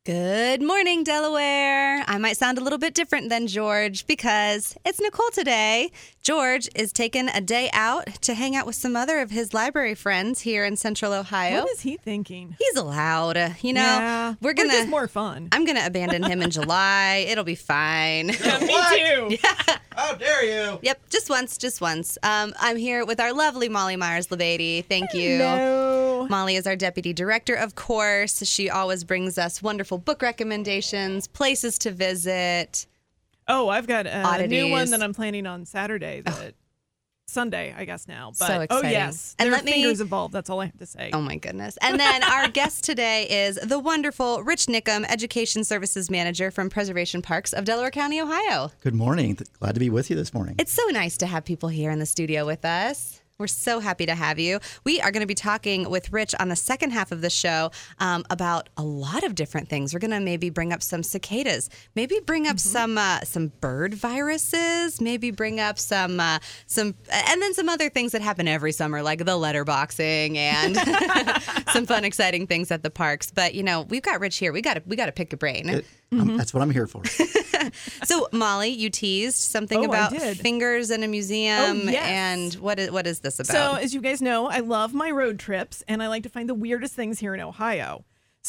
Good morning, Delaware. I might sound a little bit different than George because it's Nicole today. George is taking a day out to hang out with some other of his library friends here in Central Ohio. What is he thinking? He's allowed. You know, Yeah, we're just more fun. I'm going to abandon him in July. It'll be fine. Yeah, me too. Yeah. How dare you? Yep, just once. I'm here with our lovely Molly Myers-Labady. Thank you. No. Molly is our deputy director, of course. She always brings us wonderful book recommendations, places to visit. Oh, I've got a Oddities. new one that I'm planning on Saturday. Sunday, I guess now. But, So exciting. Oh, yes. And There let are me- fingers involved. That's all I have to say. Oh, my goodness. And then our guest today is the wonderful Rich Nickum, Education Services Manager from Preservation Parks of Delaware County, Ohio. Good morning. Glad to be with you this morning. It's so nice to have people here in the studio with us. We're so happy to have you. We are going to be talking with Rich on the second half of the show about a lot of different things. We're going to maybe bring up some cicadas, maybe bring up some bird viruses, maybe bring up some, and then some other things that happen every summer, like the letterboxing and some fun, exciting things at the parks. But you know, we've got Rich here. We got to pick a brain. That's what I'm here for. So, Molly, you teased something Oh, I about did. fingers in a museum. Oh, yes. And what is this about? So, as you guys know, I love my road trips, and I like to find the weirdest things here in Ohio.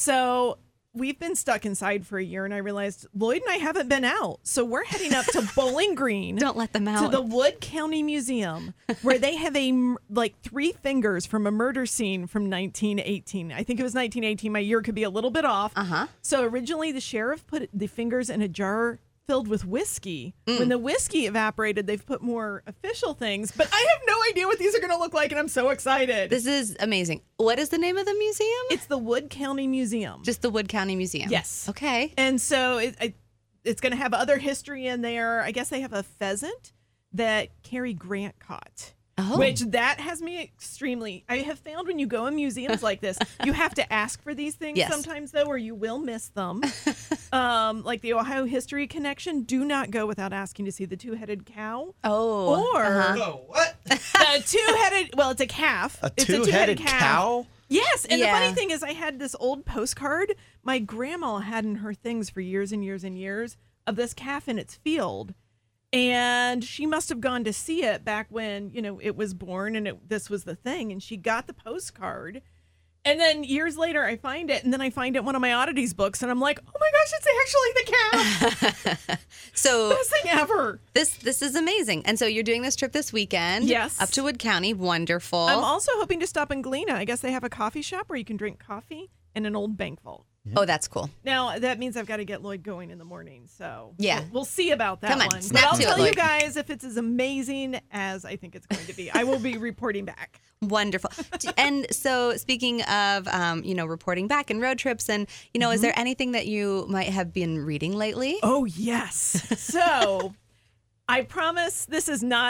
So, we've been stuck inside for a year, and I realized Lloyd and I haven't been out. So, we're heading up to Bowling Green. Don't let them To out. the Wood County Museum, where they have three fingers from a murder scene from 1918. I think it was 1918. My year could be a little bit off. Uh-huh. So originally, the sheriff put the fingers in a jar filled with whiskey. When the whiskey evaporated, they've put more official things. But I have no idea what these are going to look like, and I'm so excited. This is amazing. What is the name of the museum? It's the Wood County Museum. Just the Wood County Museum. Yes. Okay. And so it's going to have other history in there. I guess they have a pheasant that Cary Grant caught. Oh. Which that has me extremely. I have found when you go in museums like this, you have to ask for these things Yes. sometimes, though, or you will miss them. Like the Ohio History Connection, do not go without asking to see the two-headed cow. Oh. Or Oh, what? the two-headed, well, it's a calf. A It's two-headed cow? Yes, and Yeah. the funny thing is I had this old postcard my grandma had in her things for years and years and years of this calf in its field. And she must have gone to see it back when, it was born and this was the thing. And she got the postcard. And then years later, I find it. And then I find it in one of my oddities books. And I'm like, oh my gosh, it's actually the calf. So Best thing ever. this is amazing. And so you're doing this trip this weekend. Yes. Up to Wood County. Wonderful. I'm also hoping to stop in Galena. I guess they have a coffee shop where you can drink coffee in an old bank vault. Oh, that's cool. Now, that means I've got to get Lloyd going in the morning, so Yeah. we'll see about that Come on, one. snap But I'll to it, tell you Lloyd. guys if it's as amazing as I think it's going to be. I will be reporting back. Wonderful. And so speaking of, reporting back and road trips and, is there anything that you might have been reading lately? Oh, yes. So I promise this is not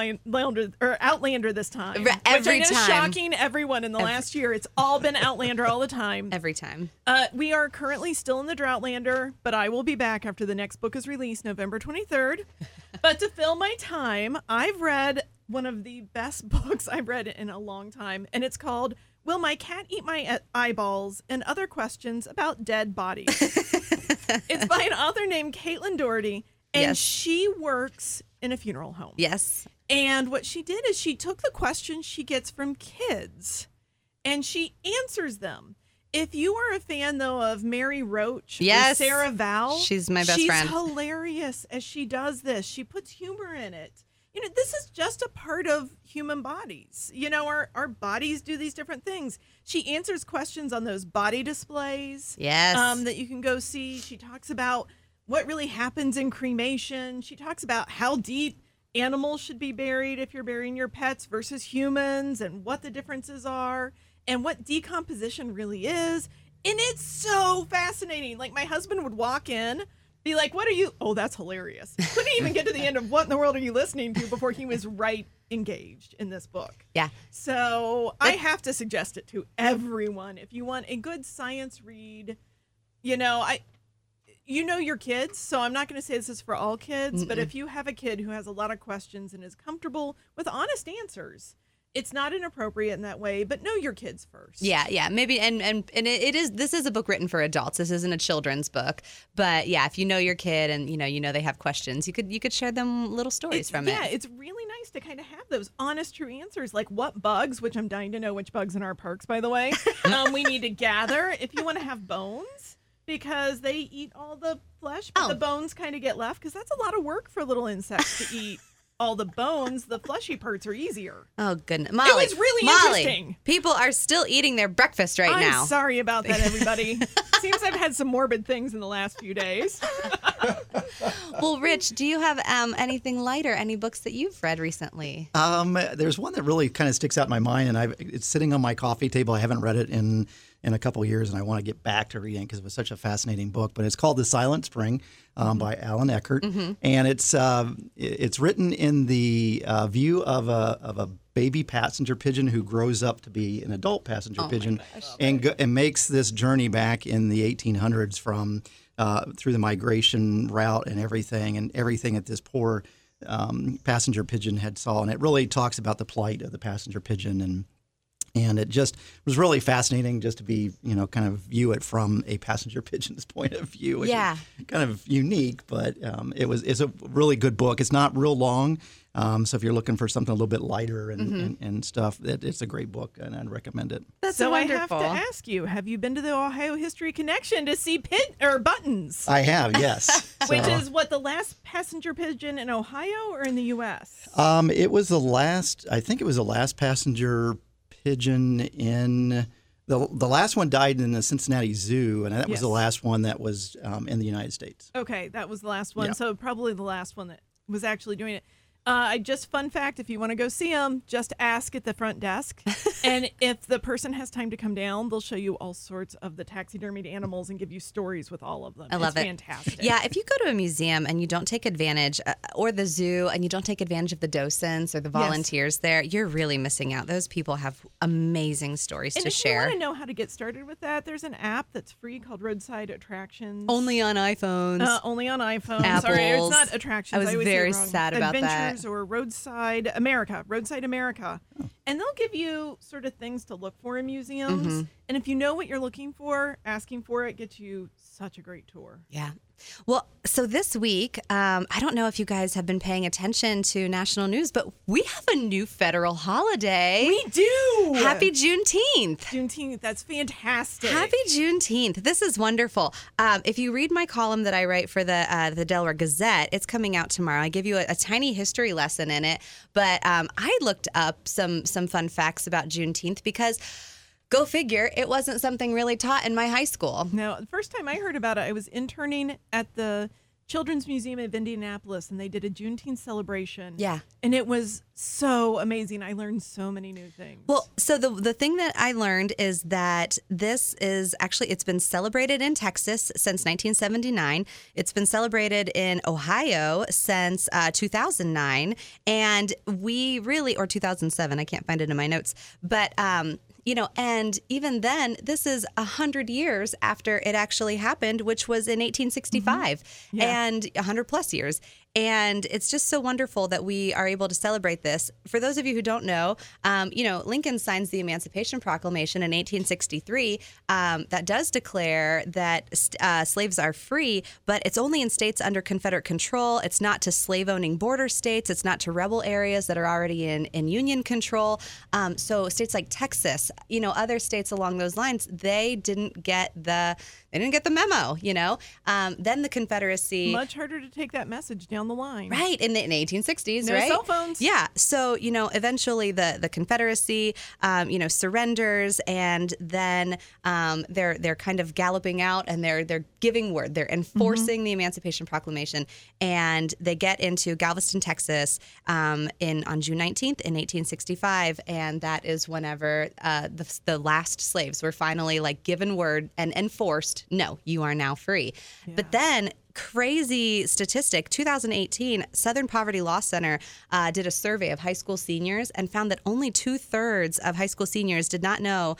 Outlander this time. Every which I know is time. shocking everyone in the last year. It's all been Outlander all the time. Every time. We are currently still in the Droughtlander, but I will be back after the next book is released, November 23rd. But to fill my time, I've read one of the best books I've read in a long time, and it's called Will My Cat Eat My Eyeballs? And Other Questions About Dead Bodies. It's by an author named Caitlin Doherty, and Yes. she works in a funeral home. Yes. And what she did is she took the questions she gets from kids and she answers them. If you are a fan, though, of Mary Roach Yes. or Sarah Vowell, She's my best friend. She's hilarious as she does this. She puts humor in it. This is just a part of human bodies. Our bodies do these different things. She answers questions on those body displays Yes. that you can go see. She talks about what really happens in cremation. She talks about how deep animals should be buried if you're burying your pets versus humans and what the differences are and what decomposition really is. And it's so fascinating. Like, my husband would walk in, be like, what are you? Oh, that's hilarious. Couldn't even get to the end of what in the world are you listening to before he was right engaged in this book. Yeah. So I have to suggest it to everyone. If you want a good science read, your kids, so I'm not going to say this is for all kids, but if you have a kid who has a lot of questions and is comfortable with honest answers, it's not inappropriate in that way, but know your kids first. Yeah, maybe, and it is. This is a book written for adults. This isn't a children's book, but yeah, if you know your kid and you know they have questions, you could share them little stories from it. Yeah, it's really nice to kind of have those honest, true answers, like what bugs, which I'm dying to know which bugs in our parks, by the way, we need to gather if you want to have bones. Because they eat all the flesh, but the bones kind of get left because that's a lot of work for little insects to eat. All the bones, the fleshy parts are easier. Oh, goodness. Molly, it was really interesting. People are still eating their breakfast now. I'm sorry about that, everybody. Seems I've had some morbid things in the last few days. Well, Rich, do you have anything lighter, any books that you've read recently? There's one that really kind of sticks out in my mind, and it's sitting on my coffee table. I haven't read it in a couple of years, and I want to get back to reading because it was such a fascinating book. But it's called The Silent Spring by Alan Eckert, and it's written in the view of a baby passenger pigeon who grows up to be an adult passenger pigeon, and makes this journey back in the 1800s from through the migration route and everything that this poor passenger pigeon had saw. And it really talks about the plight of the passenger pigeon, and it just was really fascinating just to be, kind of view it from a passenger pigeon's point of view, which is kind of unique, but it's a really good book. It's not real long, so if you're looking for something a little bit lighter and stuff, it's a great book, and I'd recommend it. That's so wonderful. I have to ask you, have you been to the Ohio History Connection to see buttons? I have, yes. Which is what, the last passenger pigeon in Ohio or in the U.S.? It was I think it was the last passenger pigeon in the last one died in the Cincinnati Zoo, and that was the last one that was in the United States. Okay, that was the last one. Yeah. So probably the last one that was actually doing it. Fun fact, if you want to go see them, just ask at the front desk. And if the person has time to come down, they'll show you all sorts of the taxidermied animals and give you stories with all of them. I love it. Fantastic. Yeah, if you go to a museum and you don't take advantage, or the zoo, and you don't take advantage of the docents or the volunteers there, you're really missing out. Those people have amazing stories to share. And if you want to know how to get started with that, there's an app that's free called Roadside Attractions. Only on iPhones. Only on iPhones. Apples. Sorry, it's not Attractions. I was always say very it wrong. sad about that. Adventures or Roadside America. Oh. And they'll give you sort of things to look for in museums. And if you know what you're looking for, asking for it gets you such a great tour. Yeah. Well, so this week, I don't know if you guys have been paying attention to national news, but we have a new federal holiday. We do. Happy Juneteenth. Juneteenth. That's fantastic. Happy Juneteenth. This is wonderful. If you read my column that I write for the Delaware Gazette, it's coming out tomorrow. I give you a tiny history lesson in it, but I looked up some fun facts about Juneteenth because, go figure, it wasn't something really taught in my high school. No, the first time I heard about it, I was interning at the Children's Museum of Indianapolis, and they did a Juneteenth celebration. Yeah. And it was so amazing. I learned so many new things. Well, so the thing that I learned is that this is actually, it's been celebrated in Texas since 1979. It's been celebrated in Ohio since 2009. And we really, or 2007, I can't find it in my notes, but and even then, this is 100 years after it actually happened, which was in 1865, and 100 plus years. And it's just so wonderful that we are able to celebrate this. For those of you who don't know, Lincoln signs the Emancipation Proclamation in 1863 that does declare that slaves are free, but it's only in states under Confederate control. It's not to slave-owning border states. It's not to rebel areas that are already in Union control. So states like Texas, other states along those lines, they didn't get the memo. Then the Confederacy, much harder to take that message down the line. Right, in the 1860s, no right? cell phones. Yeah, so, eventually the Confederacy, surrenders, and then they're kind of galloping out, and they're giving word. They're enforcing the Emancipation Proclamation, and they get into Galveston, Texas, on June 19th in 1865, and that is whenever the last slaves were finally given word and enforced, no, you are now free. Yeah. But then crazy statistic. 2018, Southern Poverty Law Center did a survey of high school seniors and found that only 2/3 of high school seniors did not know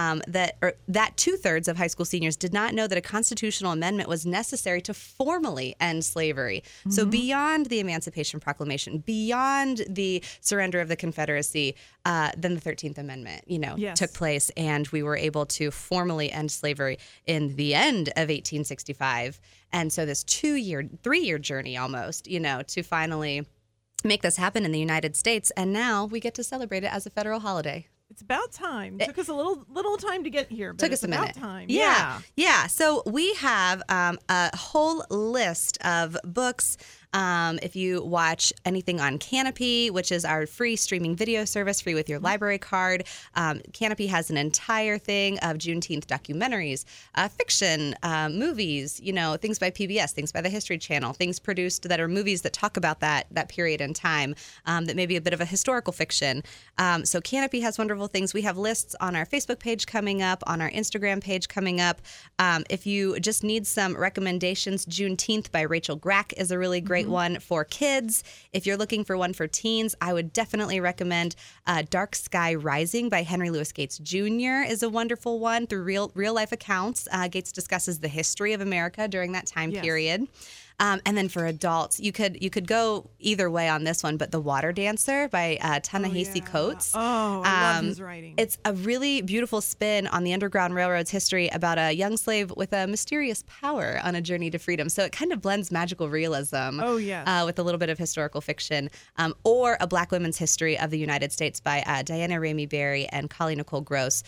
that 2/3 of high school seniors did not know that a constitutional amendment was necessary to formally end slavery. So beyond the Emancipation Proclamation, beyond the surrender of the Confederacy, then the 13th Amendment, took place, and we were able to formally end slavery in the end of 1865. And so this 3-year journey almost, to finally make this happen in the United States. And now we get to celebrate it as a federal holiday. It's about time. It took us a little time to get here, but took it's us a about minute. time. Yeah. So we have a whole list of books. If you watch anything on Canopy, which is our free streaming video service, free with your library card, Canopy has an entire thing of Juneteenth documentaries, fiction, movies, things by PBS, things by the History Channel, things produced that are movies that talk about that period in time, that may be a bit of a historical fiction. So Canopy has wonderful things. We have lists on our Facebook page coming up, on our Instagram page coming up. If you just need some recommendations, Juneteenth by Rachel Grack is a really great one for kids. If you're looking for one for teens, I would definitely recommend Dark Sky Rising by Henry Louis Gates Jr. is a wonderful one. Through real life accounts, Gates discusses the history of America during that time period. And then for adults, you could go either way on this one, but The Water Dancer by Ta-Nehisi Coates. Oh, I love his writing. It's a really beautiful spin on the Underground Railroad's history about a young slave with a mysterious power on a journey to freedom. So it kind of blends magical realism with a little bit of historical fiction. Or A Black Women's History of the United States by Diana Ramey Berry and Colleen Nicole Gross.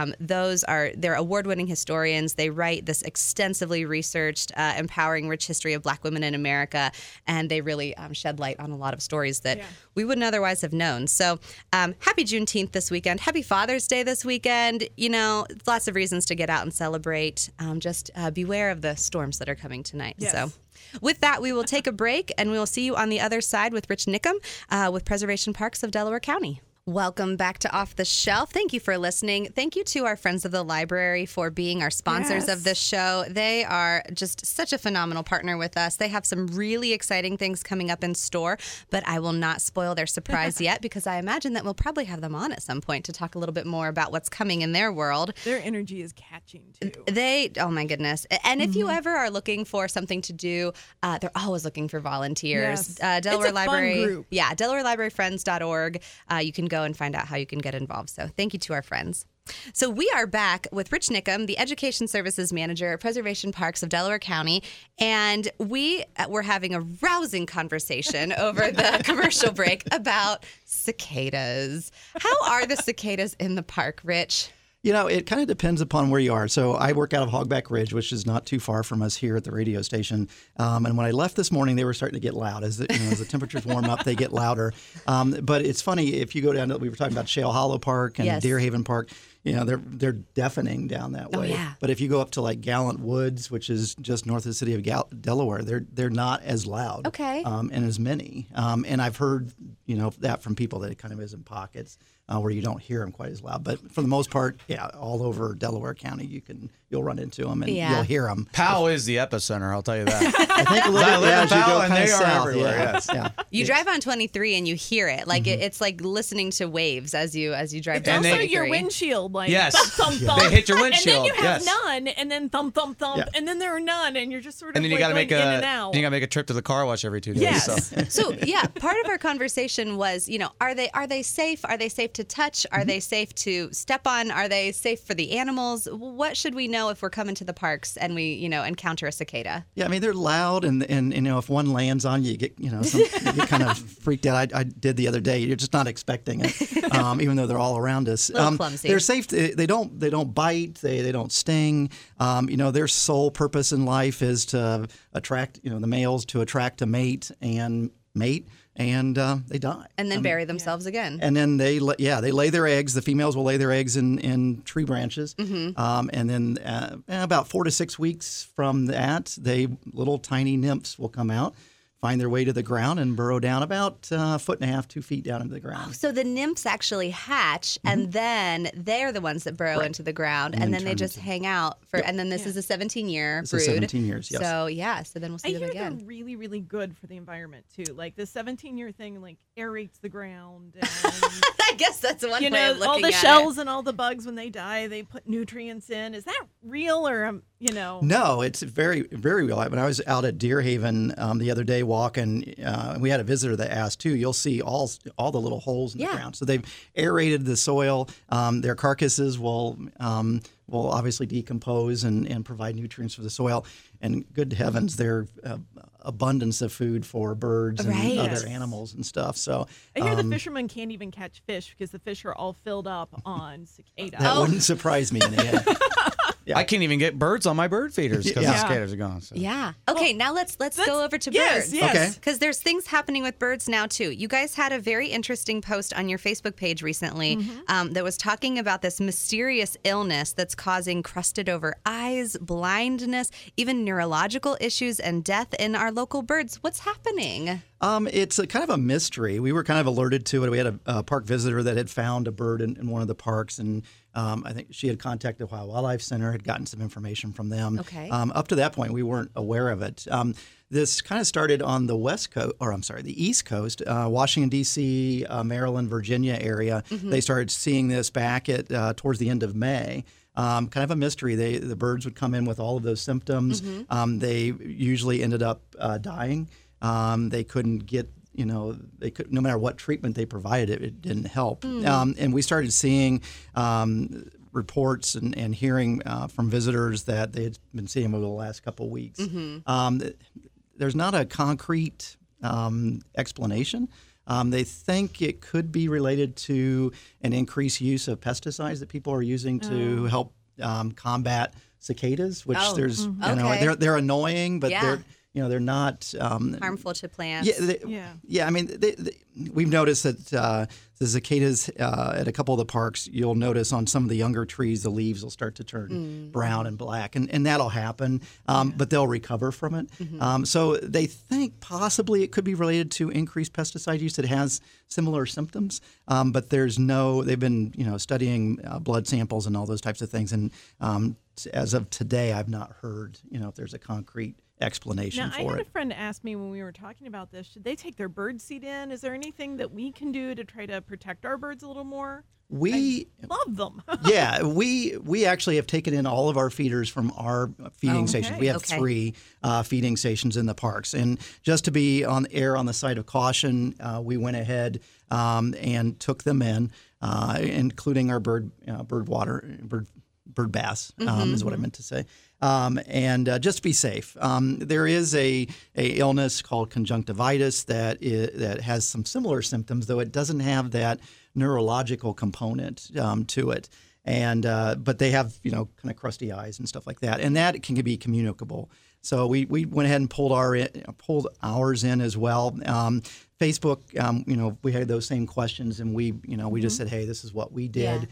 They're award-winning historians. They write this extensively researched, empowering, rich history of Black women in America, and they really shed light on a lot of stories that we wouldn't otherwise have known. So happy Juneteenth this weekend. Happy Father's Day this weekend. Lots of reasons to get out and celebrate. Just beware of the storms that are coming tonight. Yes. So with that, we will take a break, and we will see you on the other side with Rich Nickum with Preservation Parks of Delaware County. Welcome back to Off the Shelf. Thank you for listening. Thank you to our friends of the library for being our sponsors of this show. They are just such a phenomenal partner with us. They have some really exciting things coming up in store, but I will not spoil their surprise yet because I imagine that we'll probably have them on at some point to talk a little bit more about what's coming in their world. Their energy is catching, too. Oh my goodness. And if you ever are looking for something to do, they're always looking for volunteers. Delaware it's a Library. Fun group. Yeah, DelawareLibraryFriends.org. You can go and find out how you can get involved. So thank you to our friends. So we are back with Rich Nickum, the Education Services Manager at Preservation Parks of Delaware County, and we were having a rousing conversation over the commercial break about cicadas. How are the cicadas in the park, Rich? It kind of depends upon where you are. So I work out of Hogback Ridge, which is not too far from us here at the radio station. And when I left this morning, they were starting to get loud. As the temperatures warm up, they get louder. But it's funny, if you go down to, we were talking about Shale Hollow Park and Deer Haven Park, they're deafening down that way. Yeah. But if you go up to like Gallant Woods, which is just north of the city of Delaware, they're not as loud. Okay. And as many. And I've heard, that from people that it kind of is in pockets. Where you don't hear them quite as loud. But for the most part, all over Delaware County, you'll run into them and you'll hear them. Powell is the epicenter, I'll tell you that. I think a little bit as you go and kind of they are south. everywhere, Yes. yes. You drive on 23 and you hear it. Like it's like listening to waves as you drive It's down also 23. your windshield, like Yes. thump, thump, thump. They hit your windshield. And then you have Yes. none, and then thump, thump, thump, and then there are none, and you're just sort of And then you like got to going make in and out. a trip to the car wash every 2 days. Yes. So. So part of our conversation was, are they safe? Are they safe to touch? Are they safe to step on? Are they safe for the animals? What should we know if we're coming to the parks and we, encounter a cicada? Yeah, I mean, they're loud, and if one lands on you, you get, you get kind of freaked out. I did the other day. You're just not expecting it, even though they're all around us. A little clumsy. They're safe. They don't bite. They don't sting. Their sole purpose in life is to attract, the males to attract a mate, and they die. And then bury themselves again. And then they lay their eggs. The females will lay their eggs in tree branches. Mm-hmm. And then about 4 to 6 weeks from that, little tiny nymphs will come out find their way to the ground and burrow down about a foot and a half, 2 feet down into the ground. So the nymphs actually hatch, and then they're the ones that burrow into the ground, and then they turn just hang out for. And then this is a 17-year This brood. is 17 years, yes. So so then we'll I see them hear again. they're really, really good for the environment too. Like the 17-year thing, like aerates the ground. And, I guess that's one you way know, of looking all the at shells and all the bugs when they die, they put nutrients in. Is that real or you know? No, it's very, very real. When I was out at Deer Haven the other day walking, we had a visitor that asked too. You'll see all the little holes in the ground. So they've aerated the soil. Their carcasses will obviously decompose and provide nutrients for the soil. And good heavens, their abundance of food for birds and Right. other Yes. animals and stuff. So I hear the fishermen can't even catch fish because the fish are all filled up on cicada. that wouldn't surprise me in the end. Yeah. I can't even get birds on my bird feeders because the Yeah. cicadas are gone. So. Yeah. Okay, now let's go over to yes, birds. yes. Okay. Because there's things happening with birds now too. You guys had a very interesting post on your Facebook page recently that was talking about this mysterious illness that's causing crusted over eyes, blindness, even neurological issues and death in our local birds. What's happening? It's a kind of a mystery. We were kind of alerted to it. We had a park visitor that had found a bird in one of the parks, and I think she had contacted Ohio Wildlife Center, had gotten some information from them. Okay. Up to that point, we weren't aware of it. This kind of started on the the East Coast, Washington, D.C., Maryland, Virginia area. They started seeing this back at towards the end of May. Kind of a mystery. The birds would come in with all of those symptoms. They usually ended up dying. They couldn't get, no matter what treatment they provided, it didn't help. And we started seeing reports and hearing from visitors that they had been seeing them over the last couple of weeks. There's not a concrete explanation. They think it could be related to an increased use of pesticides that people are using to help combat cicadas, which okay. they're annoying, but Yeah. they're not Harmful to plants. I mean, we've noticed that the cicadas at a couple of the parks, you'll notice on some of the younger trees, the leaves will start to turn brown and black, and that'll happen, but they'll recover from it. So they think possibly it could be related to increased pesticide use that has similar symptoms, but they've been studying blood samples and all those types of things, and as of today, I've not heard if there's a concrete explanation Now, I for had it. a friend ask me when we were talking about this, should they take their bird seed in? Is there anything that we can do to try to protect our birds a little more? We Love them. Yeah, we actually have taken in all of our feeders from our feeding stations. We have Okay. 3 feeding stations in the parks, and just to be on the side of caution, we went ahead and took them in, including our bird baths is what I meant to say. And just to be safe, there is a illness called conjunctivitis that has some similar symptoms, though it doesn't have that neurological component to it. And but they have kind of crusty eyes and stuff like that, and that can be communicable. So we went ahead and pulled ours in as well. Facebook, we had those same questions, and we just said, hey, this is what we did.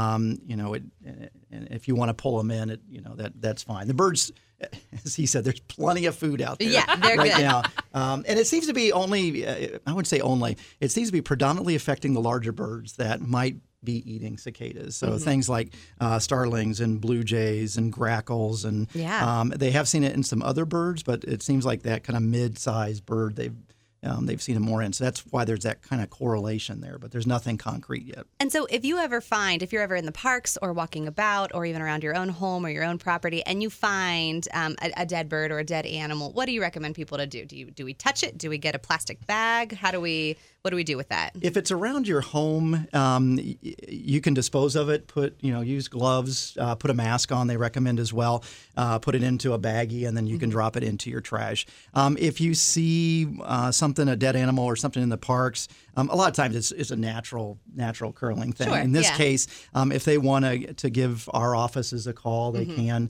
And if you want to pull them in, that's fine. The birds, as he said, there's plenty of food out there Yeah, they're right good. now. And it seems to be only, I wouldn't say only, it seems to be predominantly affecting the larger birds that might be eating cicadas. So things like starlings and blue jays and grackles. And they have seen it in some other birds, but it seems like that kind of mid-sized bird they've seen it more in. So that's why there's that kind of correlation there, but there's nothing concrete yet. And so if you're ever in the parks or walking about or even around your own home or your own property and you find a dead bird or a dead animal, what do you recommend people to do? Do we touch it? Do we get a plastic bag? What do we do with that? If it's around your home, you can dispose of it. Use gloves, put a mask on. They recommend as well. Put it into a baggie, and then you can drop it into your trash. If you see a dead animal or something in the parks, a lot of times it's a natural curling thing. Sure, In this yeah. case, if they want to give our offices a call, they can,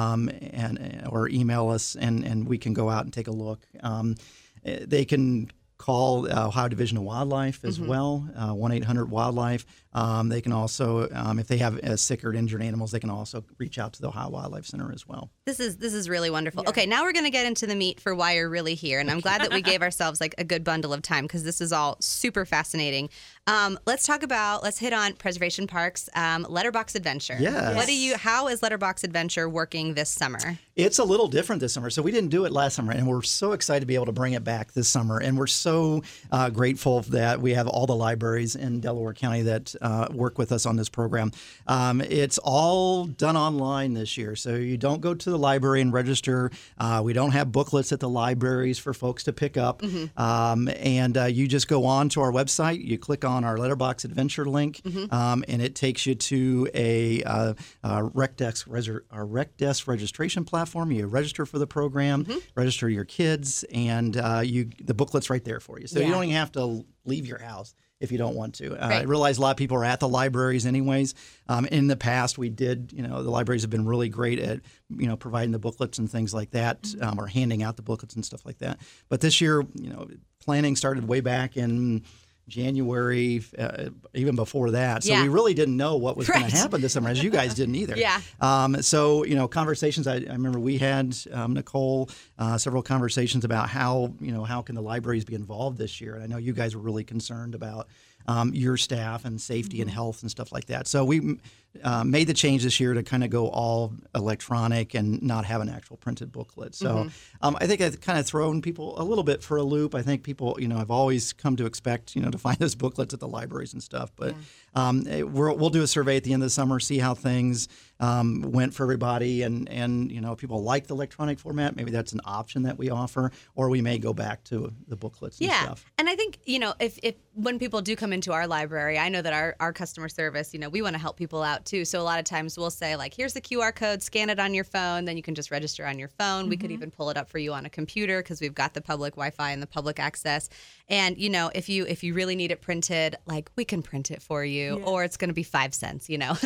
or email us, and we can go out and take a look. They can call Ohio Division of Wildlife as well, 1-800-WILDLIFE. They can also, if they have sick or injured animals, they can also reach out to the Ohio Wildlife Center as well. This is really wonderful. Okay, now we're going to get into the meat for why you're really here. And I'm glad that we gave ourselves like a good bundle of time because this is all super fascinating. Let's hit on Preservation Parks, Letterbox Adventure. Yes. How is Letterbox Adventure working this summer? It's a little different this summer. So we didn't do it last summer, and we're so excited to be able to bring it back this summer. And we're so grateful that we have all the libraries in Delaware County that work with us on this program. It's all done online this year. So you don't go to the library and register. We don't have booklets at the libraries for folks to pick up. And you just go on to our website. You click on our Letterbox Adventure link, and it takes you to a rec desk registration platform. You register for the program, register your kids, and the booklet's right there for you. So you don't even have to leave your house if you don't want to. I realize a lot of people are at the libraries anyways. In the past, we did, the libraries have been really great at, providing the booklets and things like that, or handing out the booklets and stuff like that. But this year, planning started way back in January, even before that. So we really didn't know what was going to happen this summer, as you guys didn't either. So, conversations, I remember we had, Nicole, several conversations about how can the libraries be involved this year. And I know you guys were really concerned about your staff and safety and health and stuff like that. So we made the change this year to kind of go all electronic and not have an actual printed booklet. So I think I've kind of thrown people a little bit for a loop. I think people, have always come to expect, to find those booklets at the libraries and stuff. But we'll do a survey at the end of the summer, see how things went for everybody. And if people like the electronic format, maybe that's an option that we offer, or we may go back to the booklets and stuff. And I think, if when people do come into our library, I know that our customer service, we want to help people out too. So a lot of times we'll say like, here's the QR code, scan it on your phone, then you can just register on your phone. We could even pull it up for you on a computer because we've got the public Wi-Fi and the public access. And, if you really need it printed, like we can print it for you, or it's going to be 5 cents,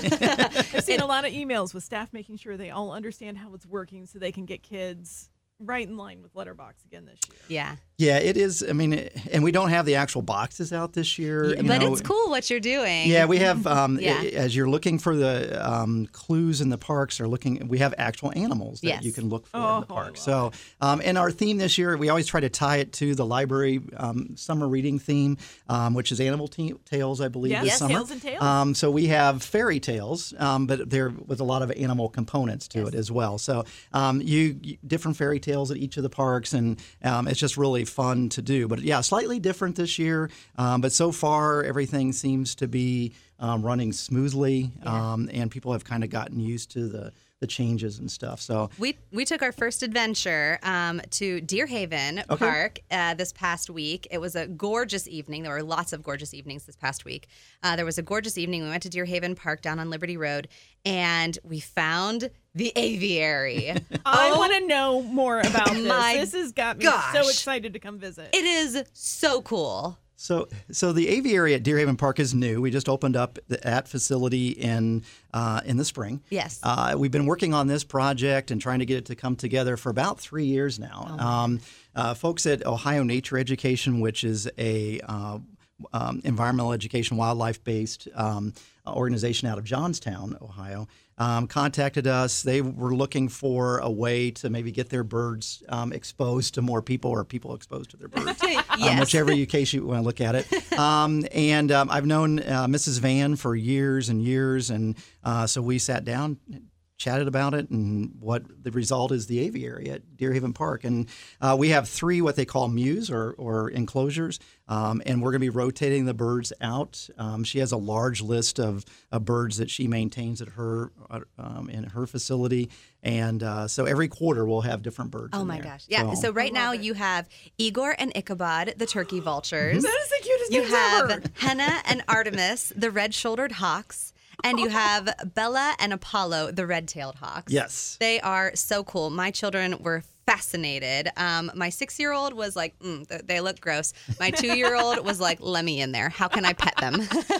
I've seen a lot of emails with staff making sure they all understand how it's working so they can get kids right in line with Letterbox again this year. Yeah, it is. I mean, and we don't have the actual boxes out this year. But it's cool what you're doing. Yeah, we have, as you're looking for the clues in the parks, we have actual animals that you can look for in the park. So, and our theme this year, we always try to tie it to the library summer reading theme, which is animal tales, I believe, this summer. Tales and tales. So we have fairy tales, but there with a lot of animal components to it as well. So you different fairy tales at each of the parks, and it's just really fun to do. But slightly different this year. But so far, everything seems to be running smoothly, and people have kind of gotten used to the changes and stuff. So we took our first adventure to Deer Haven Park this past week. It was a gorgeous evening. There were lots of gorgeous evenings this past week. There was a gorgeous evening. We went to Deer Haven Park down on Liberty Road, and we found the aviary. I want to know more about this. This has got me so excited to come visit. It is so cool. So the aviary at Deer Haven Park is new. We just opened up that facility in the spring. Yes. We've been working on this project and trying to get it to come together for about 3 years now. Folks at Ohio Nature Education, which is a environmental education, wildlife-based organization out of Johnstown, Ohio, contacted us. They were looking for a way to maybe get their birds exposed to more people, or people exposed to their birds, whichever case you want to look at it. And I've known Mrs. Van for years and years, and so we sat down, chatted about it, and what the result is the aviary at Deer Haven Park. And we have 3 what they call mews or enclosures, and we're going to be rotating the birds out. She has a large list of birds that she maintains at her in her facility, and so every quarter we'll have different birds. Oh my gosh! Yeah. So right now you have Igor and Ichabod, the turkey vultures. That is the cutest You names have ever. Henna and Artemis, the red-shouldered hawks. And you have Bella and Apollo, the red-tailed hawks. Yes. They are so cool. My children were fascinated. My 6-year-old was like, they look gross. My 2-year-old was like, let me in there. How can I pet them?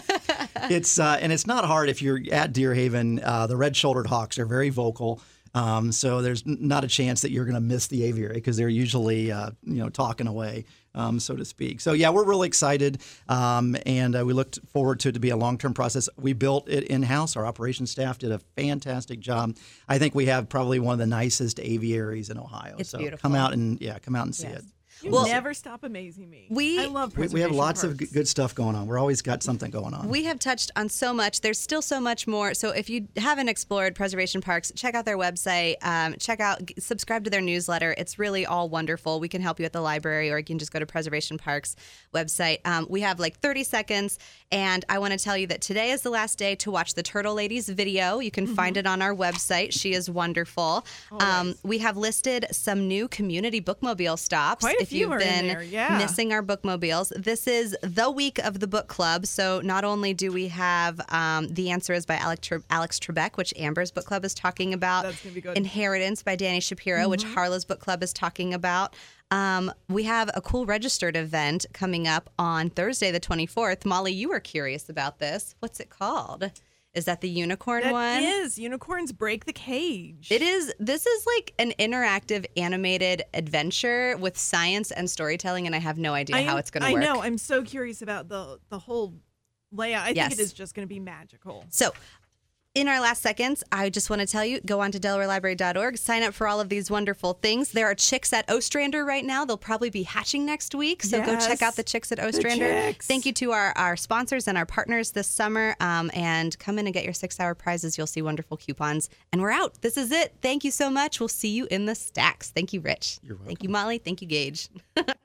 It's and it's not hard if you're at Deer Haven. The red-shouldered hawks are very vocal. So there's not a chance that you're going to miss the aviary because they're usually, talking away so to speak. So yeah, we're really excited, and we looked forward to it to be a long-term process. We built it in-house. Our operations staff did a fantastic job. I think we have probably one of the nicest aviaries in Ohio. It's so beautiful. come out and see it. You Well, never stop amazing me. I love We have preservation lots of parks. good stuff going on. We're always got something going on. We have touched on so much. There's still so much more. So if you haven't explored Preservation Parks, check out their website. Subscribe to their newsletter. It's really all wonderful. We can help you at the library, or you can just go to Preservation Parks website. We have like 30 seconds, and I want to tell you that today is the last day to watch the Turtle Ladies video. You can find it on our website. She is wonderful. We have listed some new community bookmobile stops. Quite a if few you've are in been there, yeah. missing our bookmobiles. This is the week of the book club. So not only do we have The Answer Is by Alex Trebek, which Amber's book club is talking about. That's gonna be good. Inheritance by Danny Shapiro, which Harlow's book club is talking about. We have a cool registered event coming up on Thursday, the 24th. Molly, you were curious about this. What's it called? Is that the unicorn That one? is Unicorns Break the Cage. It is. This is like an interactive animated adventure with science and storytelling, and I have no idea how it's going to work. I know. I'm so curious about the whole layout. I think it is just going to be magical. So, in our last seconds, I just want to tell you, go on to DelawareLibrary.org, sign up for all of these wonderful things. There are chicks at Ostrander right now. They'll probably be hatching next week, so go check out the chicks at Ostrander. chicks. Thank you to our sponsors and our partners this summer, and come in and get your 6-hour prizes. You'll see wonderful coupons. And we're out. This is it. Thank you so much. We'll see you in the stacks. Thank you, Rich. You're welcome. Thank you, Molly. Thank you, Gage.